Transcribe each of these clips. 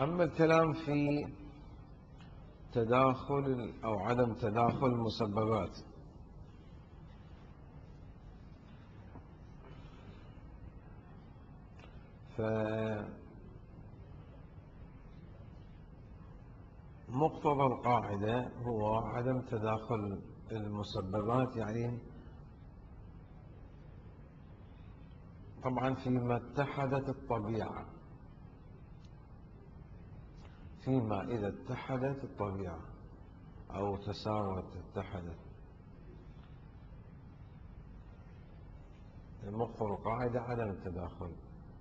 أما الكلام في تداخل أو عدم تداخل المسببات، فمقتضى القاعدة هو عدم تداخل المسببات، يعني طبعا فيما اتحدت الطبيعة، فيما إذا اتحدت الطبيعة أو تساوت اتحدت، مقتضى القاعدة عدم التداخل.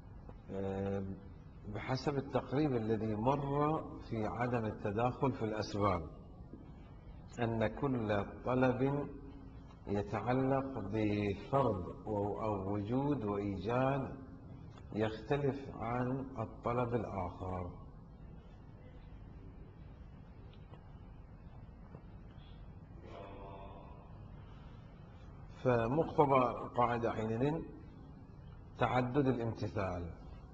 بحسب التقريب الذي مر في عدم التداخل في الأسباب، أن كل طلب يتعلق بفرض أو وجود وإيجاد يختلف عن الطلب الآخر. فمقتضى القاعدة حينئذ تعدد الامتثال.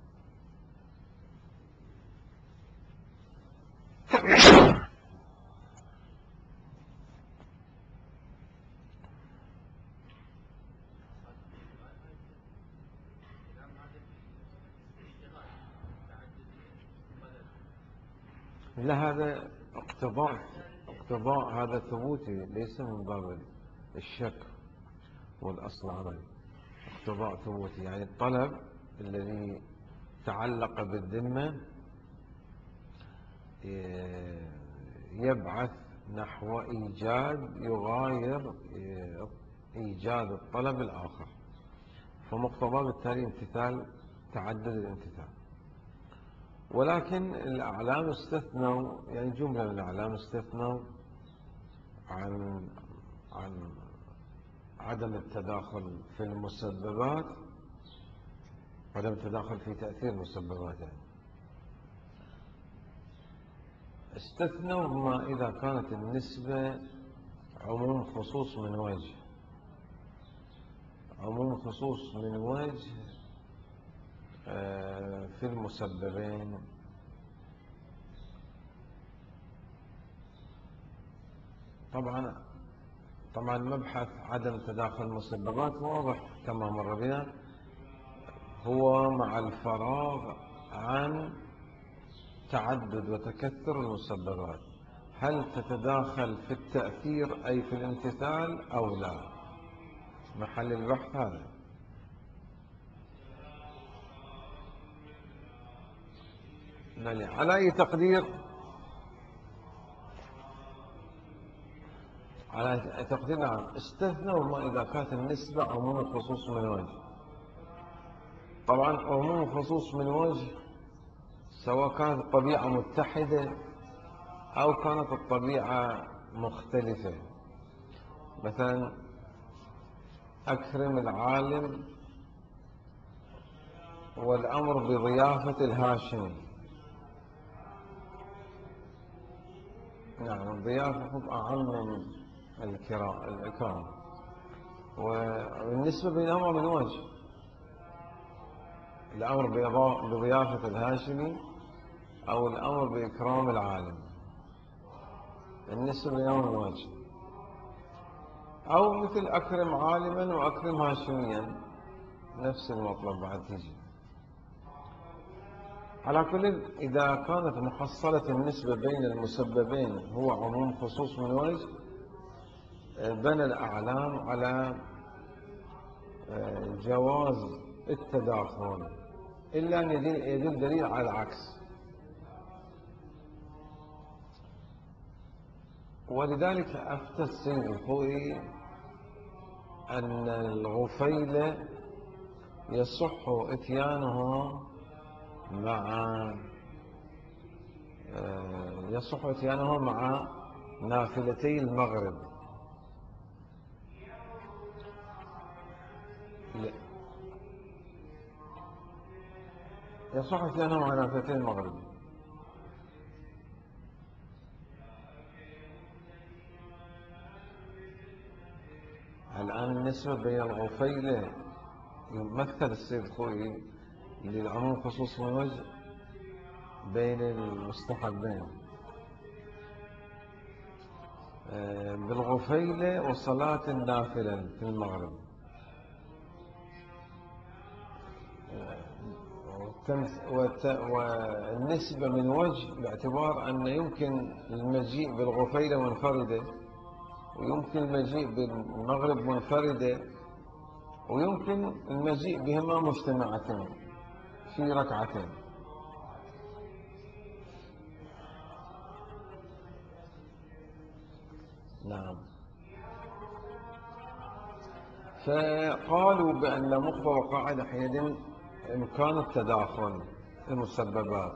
لا، هذا اقتضاء هذا ثبوتي، ليس من باب الشك والأصل عمل. اقتضاء ثبوتي يعني الطلب الذي تعلق بالذمة يبعث نحو إيجاد يغاير إيجاد الطلب الآخر، فمقتضى بالتالي امتثال، تعدد الامتثال. ولكن الأعلام استثنوا، يعني جملة من الأعلام استثنوا عن عدم التداخل في المسببات، عدم التداخل في تأثير المسببات. يعني استثنوا ما إذا كانت النسبة عموم خصوص من وجه، عموم خصوص من وجه في المسببين. طبعا مبحث عدم تداخل المسببات واضح كما مر بنا، هو مع الفراغ عن تعدد وتكثر المسببات، هل تتداخل في التأثير أي في الامتثال أو لا، محل البحث هذا. على أي تقدير، على تقدير نعم، استثنوا ما إذا كانت النسبة عموم الخصوص من وجه. طبعا عموم الخصوص من وجه سواء كانت الطبيعة متحدة أو كانت الطبيعة مختلفة. مثلا أكرم العالم والأمر بضيافة الهاشمي، نعم الضيافة أعم من الإكرام، والنسبة بينهما من وجه، الأمر بضيافة الهاشمي أو الأمر بإكرام العالم، النسبة بينهما من وجه. أو مثل أكرم عالما وأكرم هاشميا، نفس المطلب بعد تيجي. على كل، إذا كانت محصلة النسبة بين المسببين هو عموم خصوص من وجه، بنى الأعلام على جواز التداخل، إلا أن يدل دليل على العكس. ولذلك أفتى السيد الخوئي أن الغفيل يصح إتيانه مع نافلتي المغرب. يصح إتيانه مع نافلتي المغرب. الآن النسبة بين الغفيل يمثل السيد الخوئي للعموم خصوص من وجه بين المستحبين بالغفيلة وصلاة النافلة في المغرب، والنسبة من وجه باعتبار أن يمكن المجيء بالغفيلة منفردة، ويمكن المجيء بالمغرب منفردة، ويمكن المجيء بهما مجتمعتين في ركعتين. نعم. فقالوا بأن مقتضى قاعدة حينئذ إمكان التداخل في المسببات.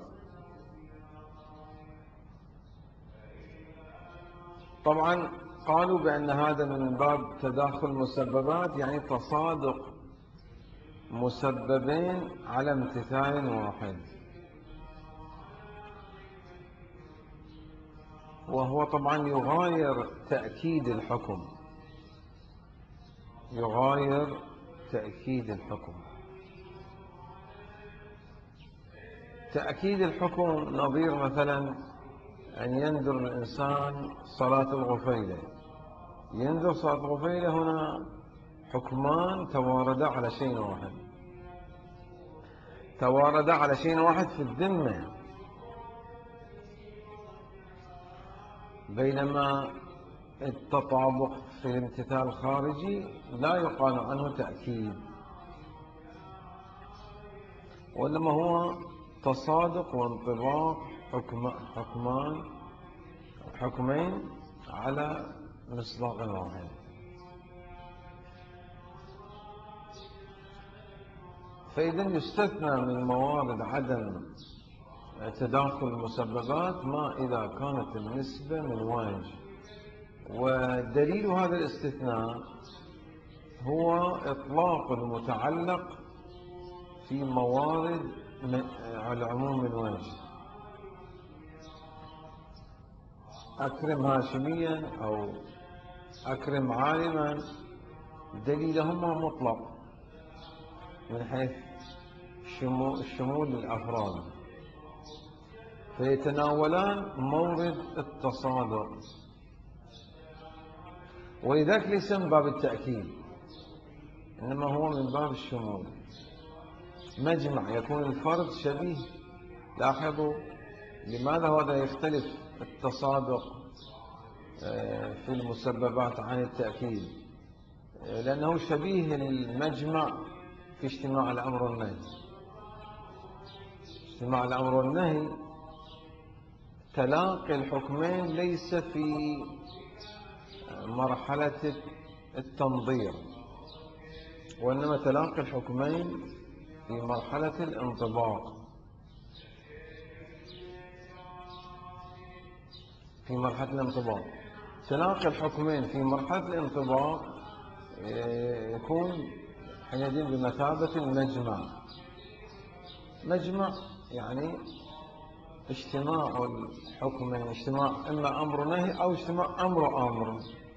طبعا قالوا بأن هذا من باب تداخل المسببات، يعني تصادق مسببين على امتثال واحد، وهو طبعا يغاير تأكيد الحكم، يغاير تأكيد الحكم. تأكيد الحكم نظير مثلا أن ينذر الإنسان صلاة الغفيلة. ينذر صلاة الغفيلة هنا حكمان تواردا على شيء واحد، تواردا على شيء واحد في الذمة، بينما التطابق في الامتثال الخارجي لا يقال عنه تأكيد، وإنما هو تصادق وانطباق حكمين على مصداق واحد. فإذا يستثنى من موارد عدم تداخل المسببات ما إذا كانت النسبة من وجه، ودليل هذا الاستثناء هو إطلاق المتعلق في موارد العموم من وجه. أكرم هاشميا أو أكرم عالما دليلهما مطلق من حيث الشمول للأفراد، فيتناولان مورد التصادق، ولذلك ليس من باب التأكيد، إنما هو من باب الشمول. مجمع يكون الفرد شبيه. لاحظوا لماذا هذا يختلف التصادق في المسببات عن التأكيد، لأنه شبيه المجمع في اجتماع الأمر والنهي. اجتماع الأمر والنهي تلاقي الحكمين ليس في مرحلة التنظير، وإنما تلاقي الحكمين في مرحلة الانطباق. في مرحلة الانطباق تلاقي الحكمين في مرحلة الانطباق يكون حينئذ بمثابة المجمع. مجمع يعني اجتماع الحكمين، اجتماع إما أمر نهي أو اجتماع أمر.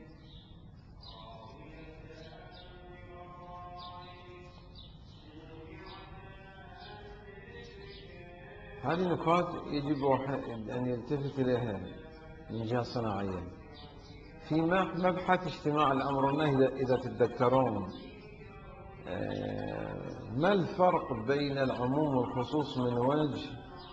هذه نقاط يجب أن يلتفت إليها من جهة صناعية. في مبحث اجتماع الأمر والنهي إذا تتذكرون، ما الفرق بين العموم والخصوص من وجه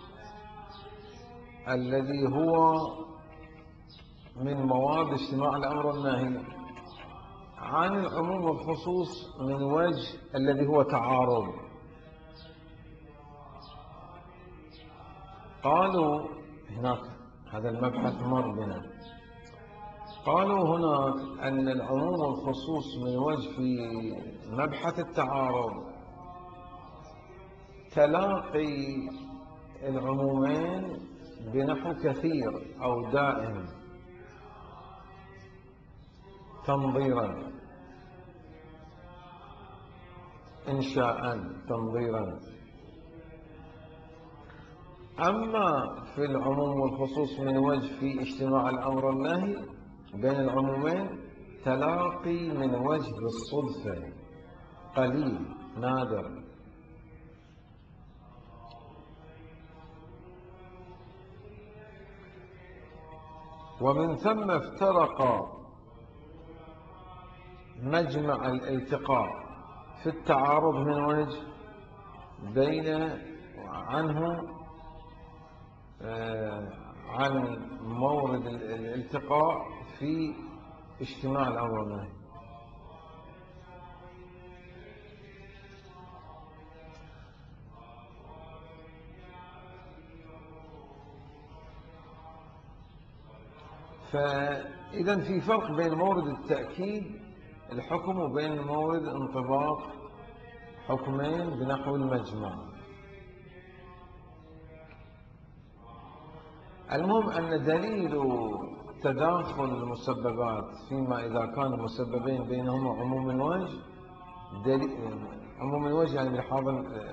الذي هو من مواد اجتماع الأمر والنهي عن العموم والخصوص من وجه الذي هو تعارض؟ قالوا هناك هذا المبحث مر بنا، قالوا هناك أن العموم والخصوص من وجه في مبحث التعارض تلاقي العمومين بنحو كثير أو دائم تنظيرا، إنشاء تنظيرا. أما في العموم والخصوص من وجه في اجتماع الأمر والنهي بين العمومين تلاقي من وجه بالصدفة قليل نادر. ومن ثم افترق مجمع الالتقاء في التعارض من وجه بين عنه عن مورد الالتقاء في اجتماع الأمر والنهي. فإذا في فرق بين مورد التأكيد الحكم وبين مورد انطباق حكمين بنحو المجمع. المهم أن دليل تداخل المسببات فيما إذا كان المسببين بينهما عموم الوجه، عموم الوجه يعني بلحاظ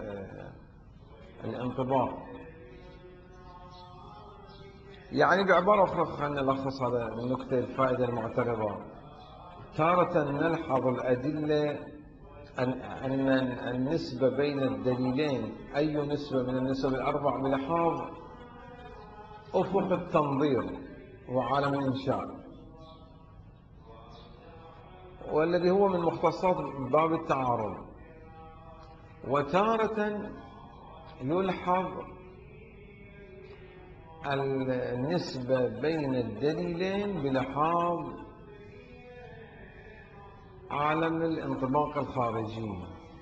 الانطباق. يعني بعبارة أخرى خلينا نلخص هذا النكتة الفائدة المعترضة. تارة نلحظ الأدلة أن النسبة بين الدليلين أي نسبة من النسب الأربع بلحاظ أفق التنظير وعالم الإنشاء، والذي هو من مختصات باب التعارض. وتارة يلحظ النسبة بين الدليلين بلحاظ عالم الانطباق الخارجي.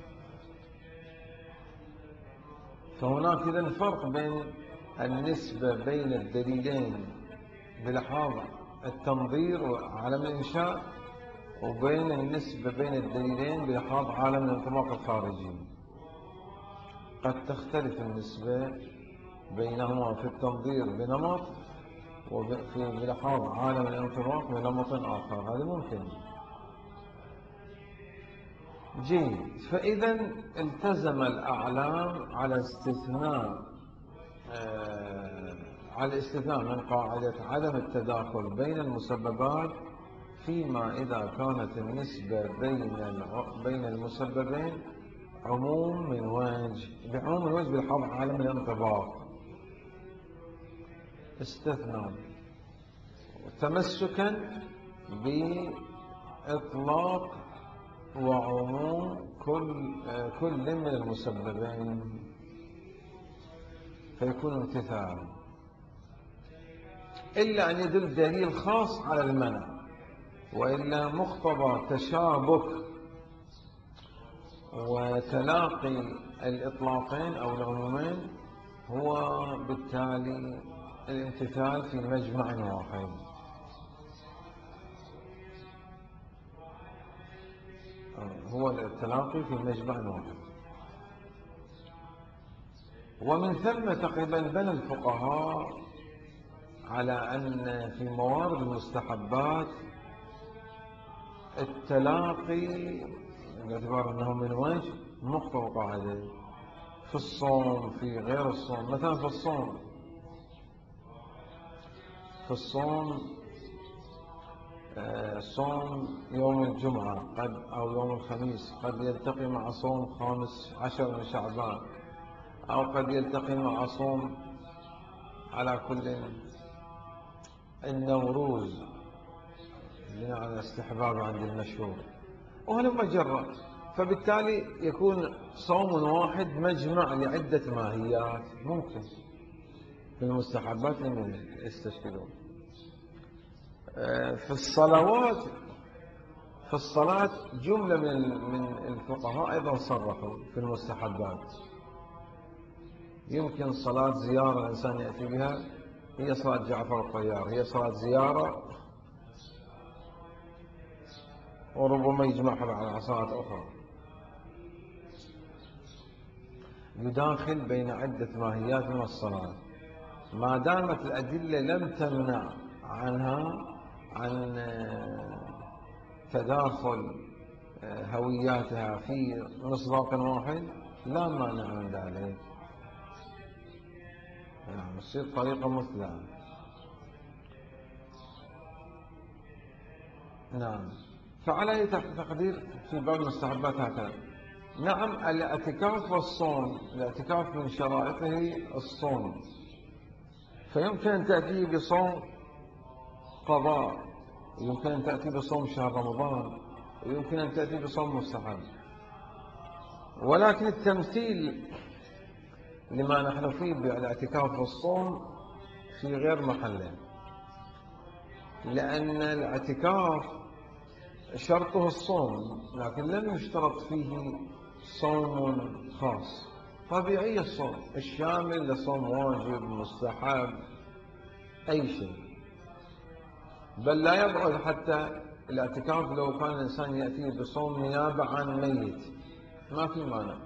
فهناك إذن فرق بين النسبة بين الدليلين بلحاظ التنظير وعالم الإنشاء، وبين النسبة بين الدليلين بلحاظ عالم الانطباق الخارجي. قد تختلف النسبة بينهما في التنظير بنمط، وفي بلحاظ عالم الانطباق بنمط آخر. هذا ممكن. جيد. فإذا التزم الأعلام على الاستثناء من قاعدة عدم التداخل بين المسببات فيما إذا كانت النسبة بين المسببين عموم من وجه، بعموم الوجه بلحاظ عالم الانطباق. استثناء تمسكا بإطلاق وعموم كل من المسببين فيكون امتثالا، إلا أن يدل دليل خاص على المنع، وإلا مقتضى تشابك وتلاقي الإطلاقين أو العمومين هو بالتالي الامتثال في مجمع واحد. هو التلاقي في مجمع واحد. ومن ثم تقريبا بنى الفقهاء على أن في موارد المستحبات التلاقي باعتبار أنه من وجه مقتضى قاعدة في الصوم في غير الصوم. مثلا في الصوم صوم يوم الجمعة أو يوم الخميس قد يلتقي مع صوم 15 من شعبان، أو قد يلتقي مع صوم على كل النوروز على استحباب عند المشهور، وهلم جرى. فبالتالي يكون صوم واحد مجمع لعدة ماهيات ممكن في المستحبات لمن يستشكلون. في الصلاة جملة من الفقهاء أيضا صرحوا في المستحبات. يمكن صلاة زيارة الإنسان يأتي بها، هي صلاة جعفر الطيار، هي صلاة زيارة، وربما يجمعها مع صلاة أخرى. يداخل بين عدة ماهيات من الصلاة ما دامت الأدلة لم تمنع عن تداخل هوياتها في مصداق واحد، لا مانع من ذلك. يعني تصير طريقة مثلى. نعم. فعلى أي تقدير في بعض المستحبات هكذا. نعم. الاعتكاف والصوم، الاعتكاف من شرائطه الصوم، فيمكن أن تأتي بصوم قضاء، يمكن أن تأتي بصوم شهر رمضان، ويمكن أن تأتي بصوم مستحب. ولكن التمثيل لما نحن فيه بالاعتكاف والصوم في غير محله، لأن الاعتكاف شرطه الصوم، لكن لم يشترط فيه صوم خاص، طبيعي الصوم الشامل لصوم واجب مستحب أي شيء. بل لا يبعد حتى الاعتكاف لو كان الإنسان يأتي بصوم نيابة عن ميت ما في مانع،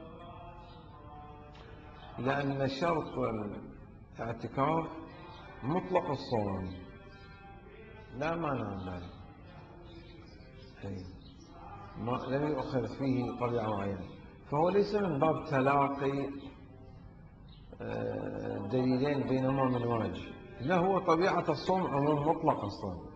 لأن شرط الاعتكاف مطلق الصوم لا مانع من ذلك، لم يؤخذ فيه طبيعة معينة، فهو ليس من باب تلاقي دليلين بينهما من وجه، لا هو طبيعة الصوم عموم مطلق الصوم،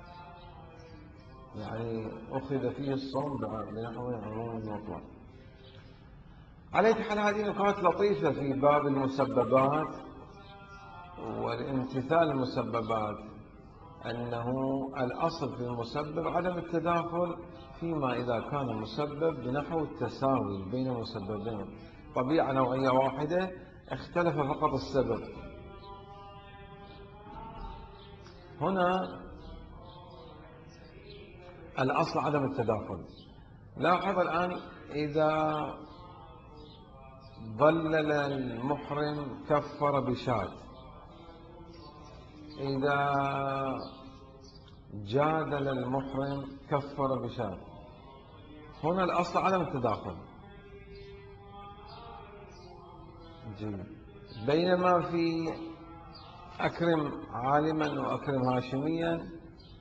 يعني أخذ فيه الصوم بنحو عموم مطلق. على أي حال هذه نقاط لطيفة في باب المسببات والامتثال المسببات، أنه الأصل في المسبب عدم التداخل فيما إذا كان المسبب بنحو التساوي بين مسببين، طبيعة نوعية واحدة اختلف فقط السبب. هنا الأصل عدم التداخل. لاحظ الآن إذا ضلل المحرم كفر بشاة، إذا جادل المحرم كفر بشاة، هنا الأصل عدم التداخل. بينما في أكرم عالما وأكرم هاشميا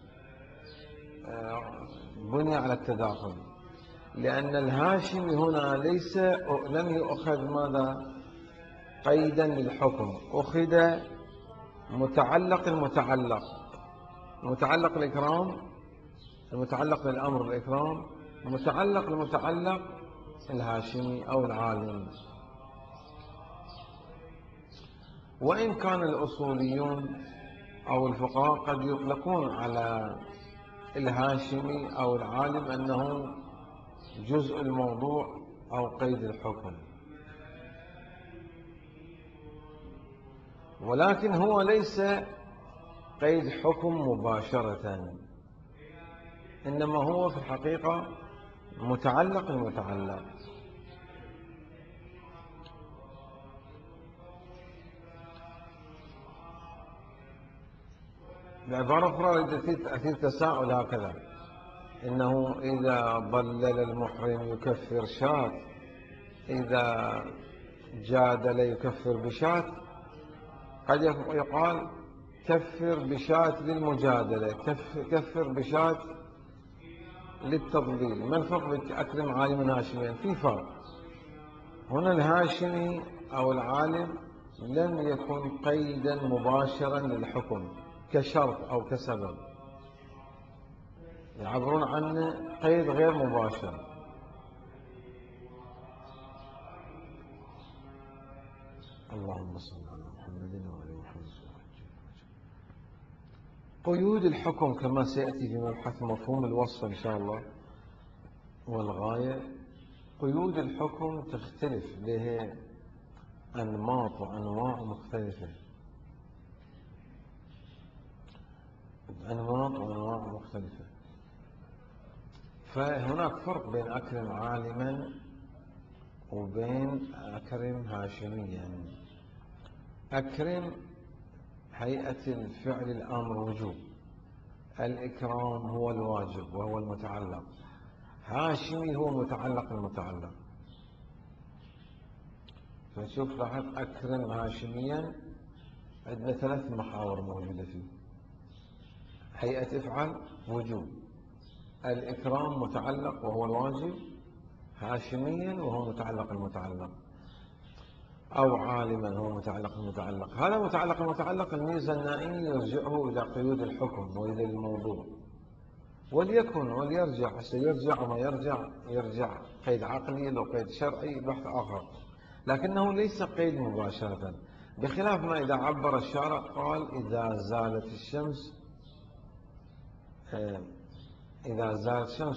بني على التداخل، لأن الهاشمي هنا لم يؤخذ ماذا قيدا للحكم، أخذ متعلق متعلق الإكرام، المتعلق بالأمر الإكرام، متعلق المتعلق الهاشمي أو العالم. وإن كان الأصوليون أو الفقهاء قد يطلقون على الهاشمي أو العالم أنه جزء الموضوع أو قيد الحكم، ولكن هو ليس قيد حكم مباشرة، إنما هو في الحقيقة متعلق المتعلق. بعبارة أخرى تأثير تساؤل هكذا، إنه إذا ضلل المحرم يكفر شاة، إذا جادل يكفر بشاة. قد يقال كفر بشاة للمجادلة، كفر بشاة للتضليل. ما الفرق بين أكرم عالم هاشميا؟ في فرق. هنا الهاشمي أو العالم لم يكن قيدا مباشرا للحكم كشرط أو كسبب، يعبرون عنه قيد غير مباشر. اللهم صل على محمد وعلى محمد. قيود الحكم كما سيأتي في مبحث مفهوم الوصف إن شاء الله والغاية. قيود الحكم تختلف، لها أنماط وأنواع مختلفة، أنماط وأنواع مختلفة. فهناك فرق بين أكرم عالما وبين أكرم هاشميا. أكرم هيئة الفعل الأمر وجوب، الإكرام هو الواجب وهو المتعلق، هاشمي هو متعلق المتعلق. فنشوف لاحظ أكرم هاشميا عندنا 3 محاور موجودة فيه: هيئة افعل وجوب، الإكرام متعلق وهو الواجب هاشميا وهو متعلق المتعلق، أو عالما هو متعلق المتعلق. هذا متعلق المتعلق الميزة النائي يرجعه إلى قيود الحكم وإلى الموضوع، وليكن وليرجع، سيرجع وما يرجع قيد عقلي لو قيد شرعي بحث آخر، لكنه ليس قيد مباشرة، بخلاف ما إذا عبر الشارع قال إذا زالت الشمس إذا زالت الشمس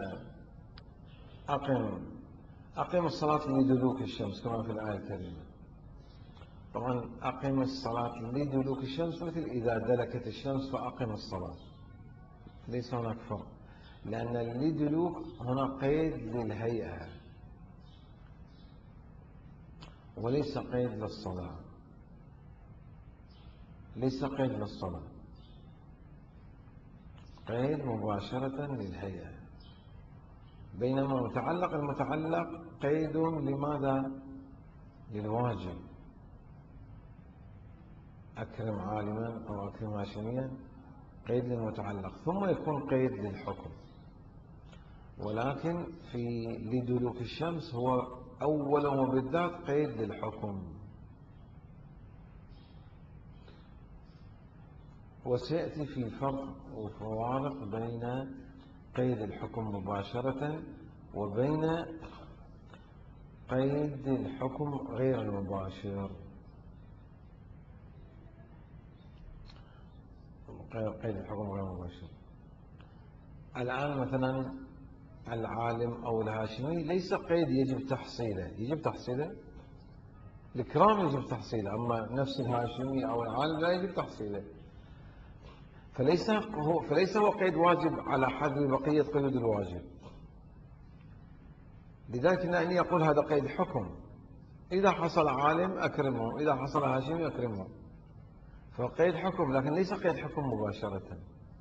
أقم الصلاة لدلوك الشمس كما في الآية الكريمة. طبعا أقم الصلاة لدلوك الشمس مثل إذا دلكت الشمس فأقم الصلاة، ليس هناك فرق، لأن لدلوك هنا قيد للهيئة وليس قيد للصلاة، ليس قيد للصلاة، قيد مباشرة للهيئة. بينما المتعلق قيد لماذا؟ للواجب، أكرم عالما أو أكرم هاشميا، قيد للمتعلق ثم يكون قيد للحكم. ولكن في لدلوك الشمس هو أولا وبالذات قيد للحكم. وسيأتي في فرق وفوارق بين قيد الحكم مباشرة وبين قيد الحكم غير المباشر. قيد الحكم غير المباشر. الآن مثلا العالم أو الهاشمي ليس قيد يجب تحصيله، يجب تحصيله، الإكرام يجب تحصيله، أما نفس الهاشمي أو العالم لا يجب تحصيله. فليس هو قيد واجب على حد بقية قيود الواجب. لذلك أني أقول هذا قيد حكم، إذا حصل عالم أكرمه، إذا حصل هاشمي أكرمه، فقيد حكم، لكن ليس قيد حكم مباشرة،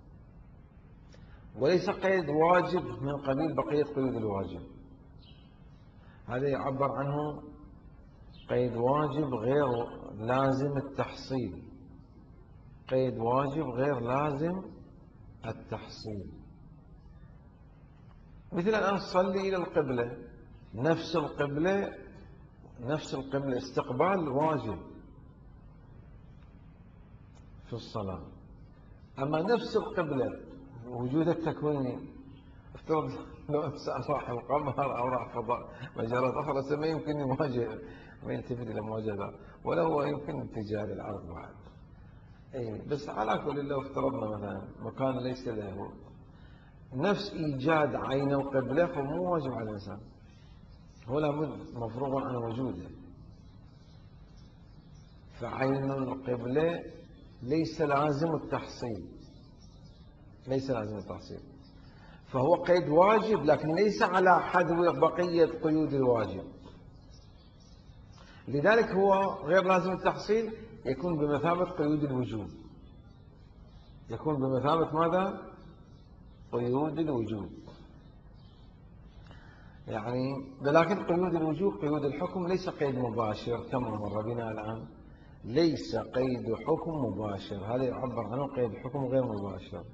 وليس قيد واجب من قبيل بقية قيود الواجب. هذا يعبر عنه قيد واجب غير لازم التحصيل، قيد واجب غير لازم التحصيل. مثل الآن صلي إلى القبلة، نفس القبلة استقبال واجب في الصلاة، أما نفس القبلة وجود التكويني، افترض لو إنسان راح القمر أو راح فضاء مجالات أخرى ما يمكن يواجه، ما يلتفت إلى مواجهة، ولا هو يمكن اتجاه للأرض بعد. بس على كل لو افترضنا مثلا مكان ليس له نفس إيجاد عين وقبلة، فمو واجب على الإنسان، هو لابد مفروغ عن وجوده. فعين القبلة ليس لازم التحصيل، ليس لازم التحصيل، فهو قيد واجب لكن ليس على حذو بقية قيود الواجب. لذلك هو غير لازم التحصيل، يكون بمثابة قيود الوجوب، يكون بمثابة ماذا؟ قيود الوجوب. يعني ولكن قيود الوجوب قيود الحكم ليس قيد مباشر كما مر بنا الآن، ليس قيد حكم مباشر، هذا يعبر عنه قيد حكم غير مباشر.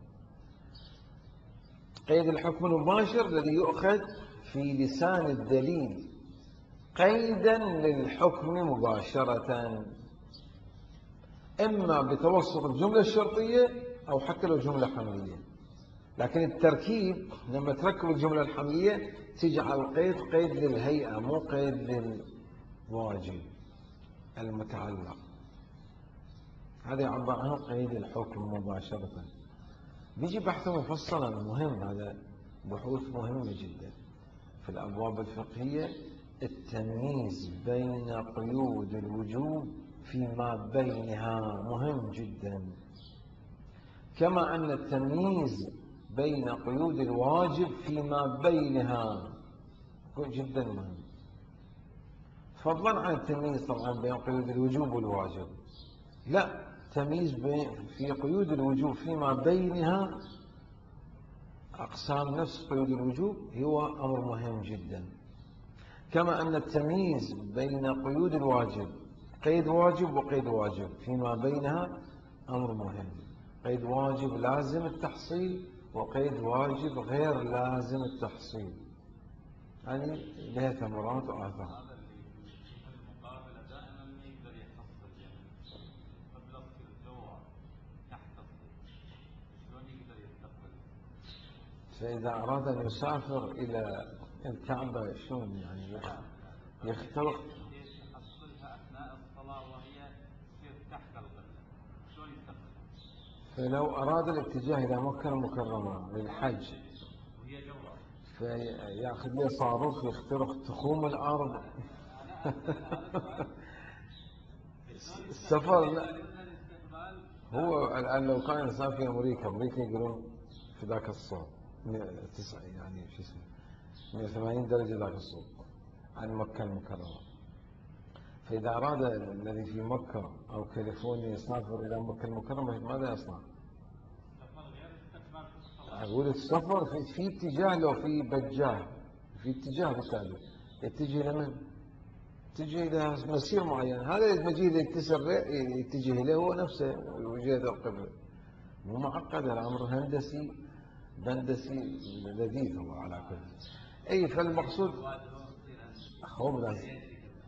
قيد الحكم المباشر الذي يؤخذ في لسان الدليل قيدا للحكم مباشرة، إما بتوسط الجملة الشرطية أو حتى لو جملة حملية. لكن التركيب لما تركب الجملة الحملية تجعل قيد للهيئة مو قيد للواجب المتعلق. هذا يعبر عنه قيد الحكم مباشرة. بيجي بحث مفصلا مهم، هذا بحوث مهمة جدا في الأبواب الفقهية، التمييز بين قيود الوجوب فيما بينها مهم جدا، كما أن التمييز بين قيود الواجب فيما بينها جدا مهم، فضلا عن التمييز طبعا بين قيود الوجوب والواجب. لا، تمييز في قيود الوجوب فيما بينها أقسام نفس قيود الوجوب هو أمر مهم جدا، كما أن التمييز بين قيود الواجب قيد واجب وقيد واجب فيما بينها أمر مهم، قيد واجب لازم التحصيل وقيد واجب غير لازم التحصيل، يعني لها ثمرات وآثار. فإذا أراد أن يسافر إلى الكعبة شلون يعني يختلط؟ يحصلها أثناء الصلاة وهي تصير تحت القبلة، شلون يستقبلها؟ فلو أراد الاتجاه إلى مكة المكرمة للحج فيأخذ له صاروخ يخترق تخوم الأرض. السفر لا. هو الآن لو كان إنسان في أمريكا يقولون في ذاك الصوب يعني شو اسمه 180 درجة ذاك الصوب عن مكة المكرمة. فإذا أراد الذي في مكة أو كاليفورنيا يسافر إلى مكة المكرمة ماذا يصنع؟ أقول السفر في اتجاه، لو في بجاه في اتجاه بالتالي يتجه لمن؟ يتجه إلى مسير معين. هذا المجيء اللي يتجه إليه هو نفسه وجهة القبلة. مو معقد الأمر، هندسي بندسي لذيذ هو على كل. أي فالمقصود هو لازم.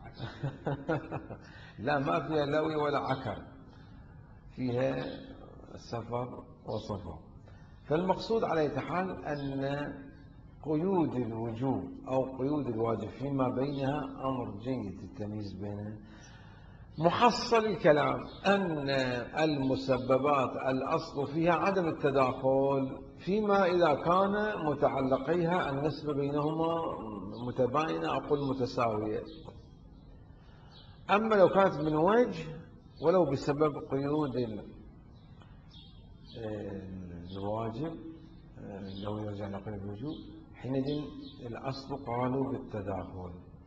لا ما فيها لوي ولا عكر، فيها سفر وصفر. فالمقصود على أي حال أن قيود الوجوب أو قيود الواجب فيما بينها أمر جيد التمييز بينها. محصل الكلام أن المسببات الأصل فيها عدم التداخل فيما إذا كان متعلقيها النسبة بينهما متباينة أقول متساوية. أما لو كانت من وجه ولو بسبب قيود الواجب لو يرجع لقيد الوجوب حينئذ الأصل قالوا بالتداخل.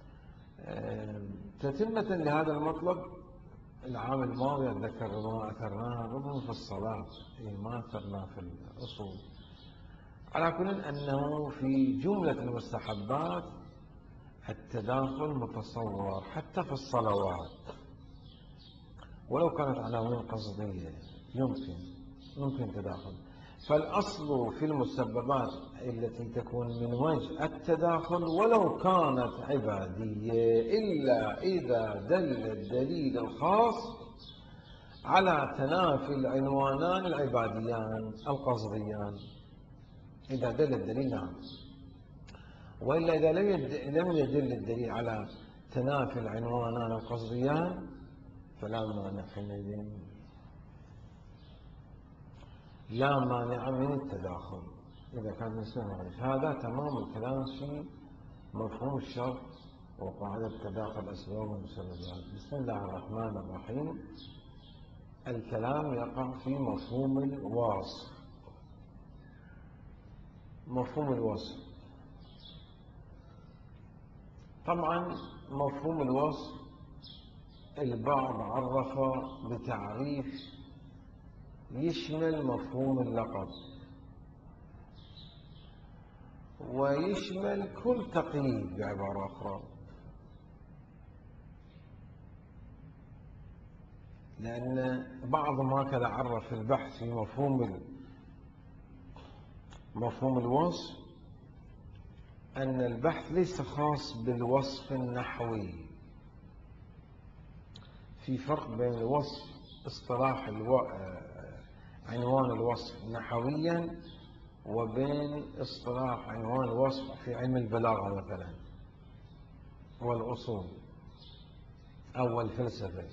تتمة لهذا المطلب العام الماضي أتذكر ربما أثرناها ربما في الصلاة ما أثرنا في الأصول. على كل أنه في جملة المستحبات التداخل متصور حتى في الصلوات ولو كانت عناوين قصدية يمكن تداخل. فالأصل في المسببات التي تكون من وجه التداخل ولو كانت عبادية إلا إذا دل الدليل الخاص على تنافي العنوانان العباديان القصديان. إذا دل الدليل نعم، وإلا إذا لم يدل الدليل على تنافي العنوانان القصديان فلا مانع حينئذ لا مانع من التداخل إذا كان نسمع. هذا تمام الكلام في مفهوم الشرط وقاعدة تداخل أسباب ومسببات. بسم الله الرحمن الرحيم. الكلام يقع في مفهوم الوصف. مفهوم الوصف طبعا مفهوم الوصف البعض عرف بتعريف يشمل مفهوم اللقب ويشمل كل تقييد بعبارة أخرى، لأن بعضهم هكذا عرف البحث في مفهوم الوصف أن البحث ليس خاص بالوصف النحوي. في فرق بين الوصف اصطلاح عنوان الوصف نحويا وبين اصطلاح عنوان الوصف في علم البلاغة مثلا والأصول أو الفلسفة.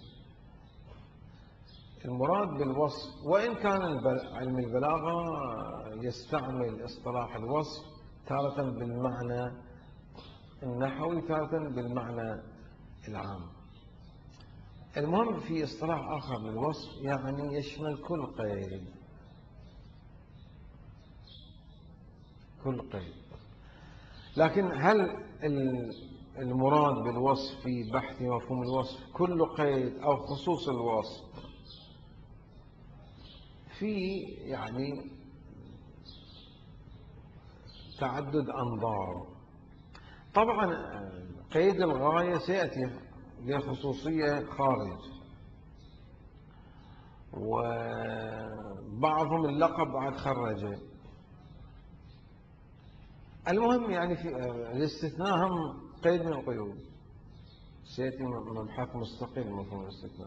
المراد بالوصف وإن كان علم البلاغة يستعمل اصطلاح الوصف تارة بالمعنى النحوي تارة بالمعنى العام. المهم في اصطلاح آخر للوصف يعني يشمل كل قيد. لكن هل المراد بالوصف في بحث مفهوم الوصف كل قيد أو خصوص الوصف؟ في يعني تعدد أنظار. طبعا قيد الغاية سيأتي لخصوصية خارج، وبعضهم اللقب بعد خرجه. المهم يعني في الاستثناء هم قيد من القيود، سيأتي مبحث مستقل مفهوم الاستثناء.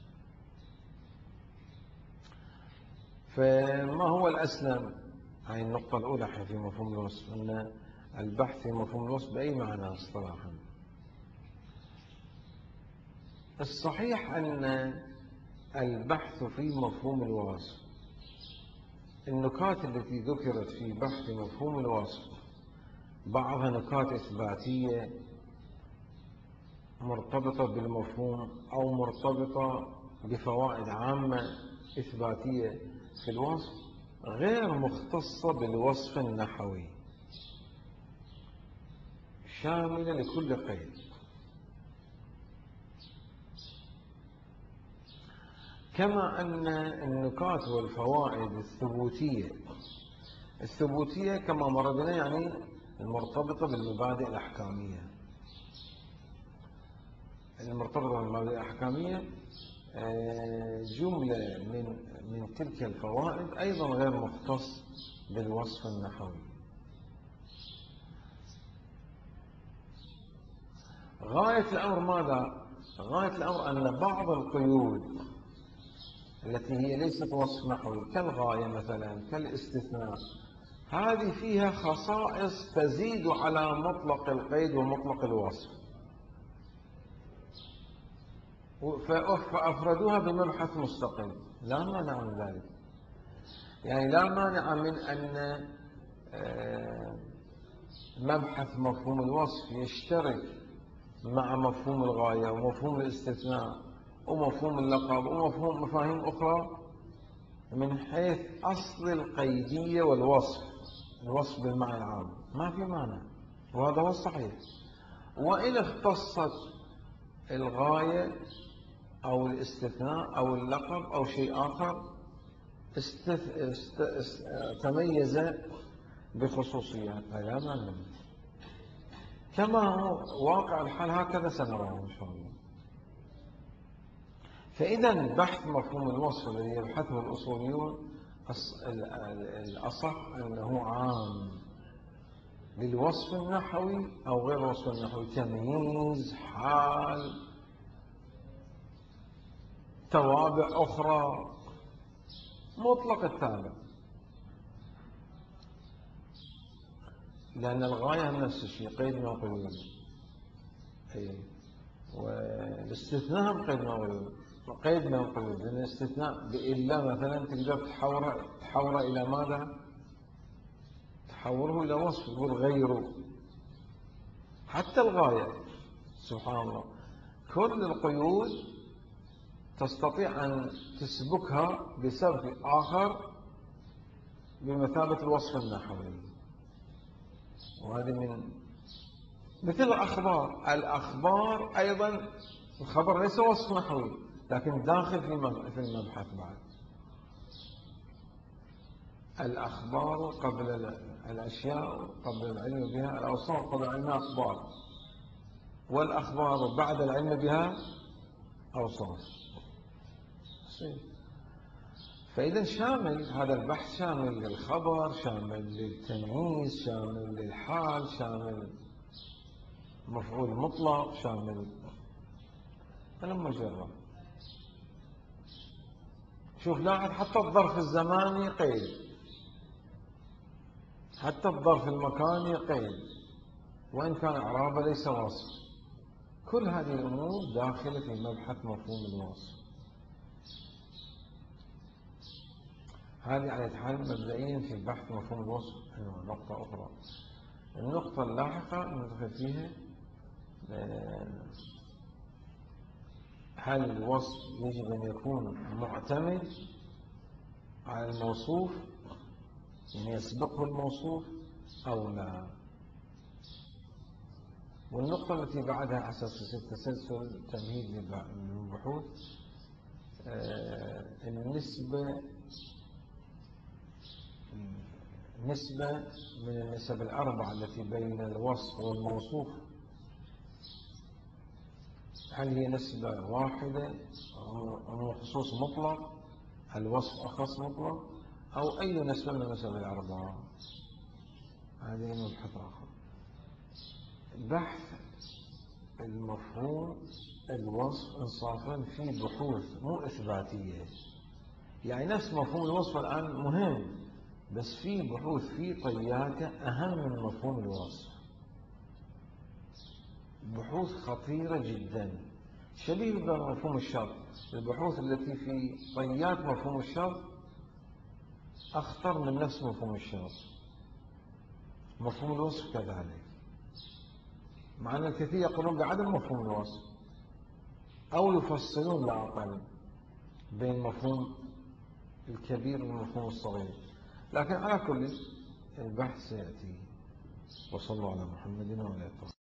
فما هو الأسلم؟ هاي النقطة الأولى في مفهوم الوصف، أن البحث في مفهوم الوصف بأي معنى اصطلاحا. الصحيح أن البحث في مفهوم الوصف النكات التي ذكرت في بحث مفهوم الوصف بعضها نكات إثباتية مرتبطة بالمفهوم أو مرتبطة بفوائد عامة إثباتية في الوصف غير مختصة بالوصف النحوي شاملة لكل قيد. كما أن النكات والفوائد الثبوتية كما مر بنا يعني المرتبطة بالمبادئ الأحكامية. المرتبطة بالمبادئ الأحكامية جملة من تلك الفوائد أيضا غير مختص بالوصف النحوي. غاية الأمر ماذا؟ غاية الأمر أن بعض القيود التي هي ليست وصف نحوي كالغاية مثلا كالاستثناء هذه فيها خصائص تزيد على مطلق القيد ومطلق الوصف، فأفردوها بمبحث مستقل. لا مانع من ذلك، يعني لا مانع من أن مبحث مفهوم الوصف يشترك مع مفهوم الغاية ومفهوم الاستثناء ومفهوم اللقب ومفهوم مفاهيم أخرى من حيث أصل القيدية والوصف، الوصف بالمعنى العام ما في مانع، وهذا هو الصحيح. وإن اختصت الغاية أو الاستثناء أو اللقب أو شيء آخر تميز بخصوصيات فلا مانع، كما هو واقع الحال هكذا سنراه إن شاء الله. فإذا بحث مفهوم الوصف الذي يبحثه الأصوليون الأصح أنه عام للوصف النحوي أو غير الوصف النحوي، تمييز، حال، توابع أخرى، مطلق التابع، لأن الغاية نفس الشيء قيد من قيود، والاستثناء قيد من قيود، قيد من القيود، لأن الاستثناء بإلا مثلا تقدر تحوره إلى ماذا؟ تحوره إلى وصف، يقول غيره. حتى الغاية سبحان الله كل القيود تستطيع أن تسبكها بسبب آخر بمثابة الوصف النحوي، وهذه من مثل الأخبار أيضا الخبر ليس وصف نحوي لكن داخل في المبحث بعد. الأخبار قبل الأشياء قبل العلم بها، الأوصاف قبل العلم بها أخبار، والأخبار بعد العلم بها أوصاف. فإذا شامل هذا البحث، شامل للخبر، شامل للتمييز، شامل للحال، شامل مفعول مطلق، شامل فلما جرب. شوف لاحظ حتى الظرف الزماني قيد، حتى الظرف المكاني قيد، وإن كان إعرابه ليس وصف. كل هذه الأمور داخلة في مبحث مفهوم الوصف. هذه على حال مبدئيا في بحث مفهوم الوصف. نقطة أخرى، النقطة اللاحقة ندخل فيها هل الوصف يجب أن يكون معتمد على الموصوف، يعني يسبقه الموصوف أو لا. والنقطة التي بعدها على أساس تسلسل تمهيد للبحوث نسبة من النسب الأربعة التي بين الوصف والموصوف، هل هي نسبة واحدة أو خصوص مطلق، الوصف أخص مطلق، أو أي نسبة من النسب الأربعة؟ هذه مبحث آخر. بحث المفهوم الوصف إنصافا في بحوث مو إثباتية، يعني نفس مفهوم الوصف الآن مهم، بس في بحوث في طياته أهم من مفهوم الوصف، بحوث خطيرة جدا شبيه بمفهوم الشرط. البحوث التي في طيات مفهوم الشرط أخطر من نفس مفهوم الشرط. مفهوم الوصف كذلك، مع أن الكثير يقولون بعدم مفهوم الوصف أو يفصلون لا أقل بين مفهوم الكبير والمفهوم الصغير، لكن على كل البحث سيأتي. وصلى الله على محمد وعلى آله.